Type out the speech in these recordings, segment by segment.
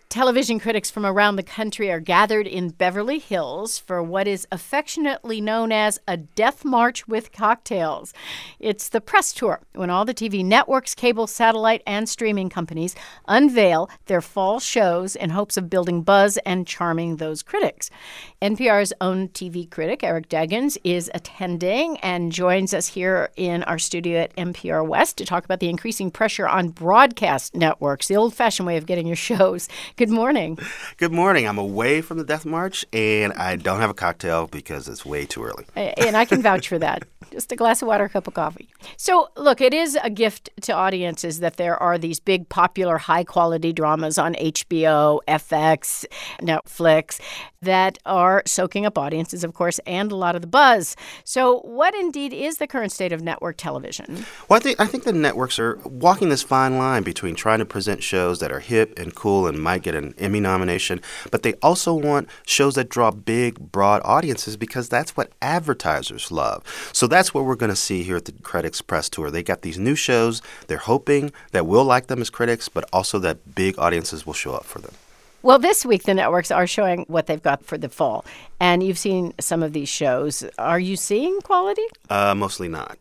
Television critics from around the country are gathered in Beverly Hills for what is affectionately known as a death march with cocktails. It's the press tour, when all the TV networks, cable, satellite, and streaming companies unveil their fall shows in hopes of building buzz and charming those critics. NPR's own TV critic, Eric Deggans, is attending and joins us here in our studio at NPR West to talk about the increasing pressure on broadcast networks, the old-fashioned way of getting your shows. Good morning. Good morning. I'm away from the Death March, and I don't have a cocktail because it's way too early. And I can vouch for that. Just a glass of water, a cup of coffee. So, look, it is a gift to audiences that there are these big, popular, high-quality dramas on HBO, FX, Netflix that are soaking up audiences, of course, and a lot of the buzz. So what indeed is the current state of network television? Well, I think the networks are walking this fine line between trying to present shows that are hip and cool and might get an Emmy nomination, but they also want shows that draw big, broad audiences because that's what advertisers love. So that's what we're going to see here at the Critics Press Tour. They got these new shows. They're hoping that we'll like them as critics, but also that big audiences will show up for them. Well, this week the networks are showing what they've got for the fall. And you've seen some of these shows. Are you seeing quality? Mostly not.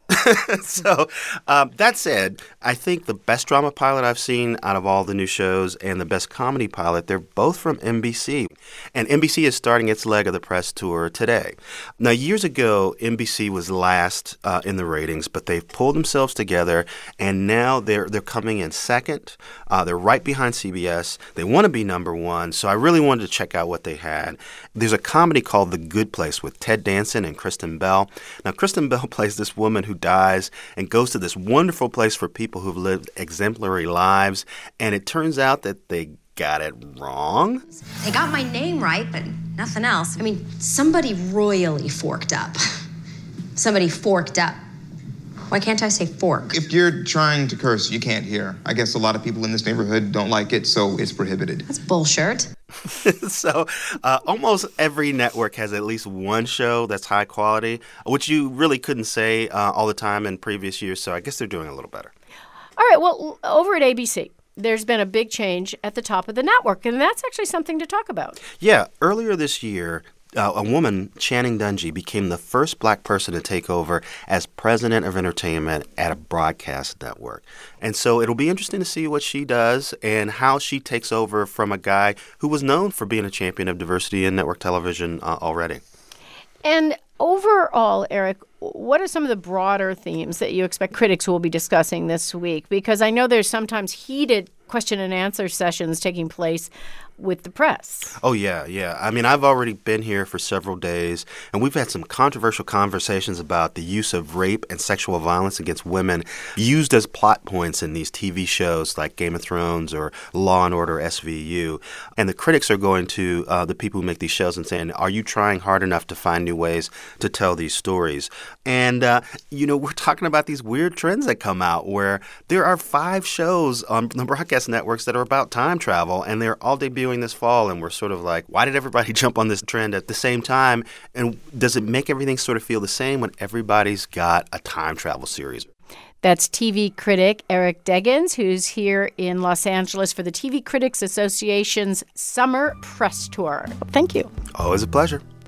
So that said, I think the best drama pilot I've seen out of all the new shows and the best comedy pilot, they're both from NBC. And NBC is starting its leg of the press tour today. Now, years ago, NBC was last in the ratings, but they've pulled themselves together, and now they're coming in second. They're right behind CBS. They want to be number one, so I really wanted to check out what they had. There's a comedy called The Good Place with Ted Danson and Kristen Bell. Now, Kristen Bell plays this woman who dies and goes to this wonderful place for people who've lived exemplary lives, and it turns out that they got it wrong. They got my name right, but nothing else. I mean, somebody royally forked up. Somebody forked up. Why can't I say fork? If you're trying to curse, you can't hear. I guess a lot of people in this neighborhood don't like it, so it's prohibited. That's bullshit. So almost every network has at least one show that's high quality, which you really couldn't say all the time in previous years. So I guess they're doing a little better. All right. Well, over at ABC, there's been a big change at the top of the network, and that's actually something to talk about. Yeah. Earlier this year, a woman, Channing Dungey, became the first black person to take over as president of entertainment at a broadcast network. And so it'll be interesting to see what she does and how she takes over from a guy who was known for being a champion of diversity in network television already. And overall, Eric, what are some of the broader themes that you expect critics will be discussing this week? Because I know there's sometimes heated question and answer sessions taking place with the press. Oh, yeah. I mean, I've already been here for several days, and we've had some controversial conversations about the use of rape and sexual violence against women used as plot points in these TV shows like Game of Thrones or Law and Order SVU. And the critics are going to the people who make these shows and saying, are you trying hard enough to find new ways to tell these stories? And, we're talking about these weird trends that come out where there are 5 shows on the broadcast networks that are about time travel, and they're all debuting this fall, and we're sort of like, why did everybody jump on this trend at the same time? And does it make everything sort of feel the same when everybody's got a time travel series? That's TV critic Eric Deggans, who's here in Los Angeles for the TV Critics Association's Summer Press Tour. Thank you. Always a pleasure.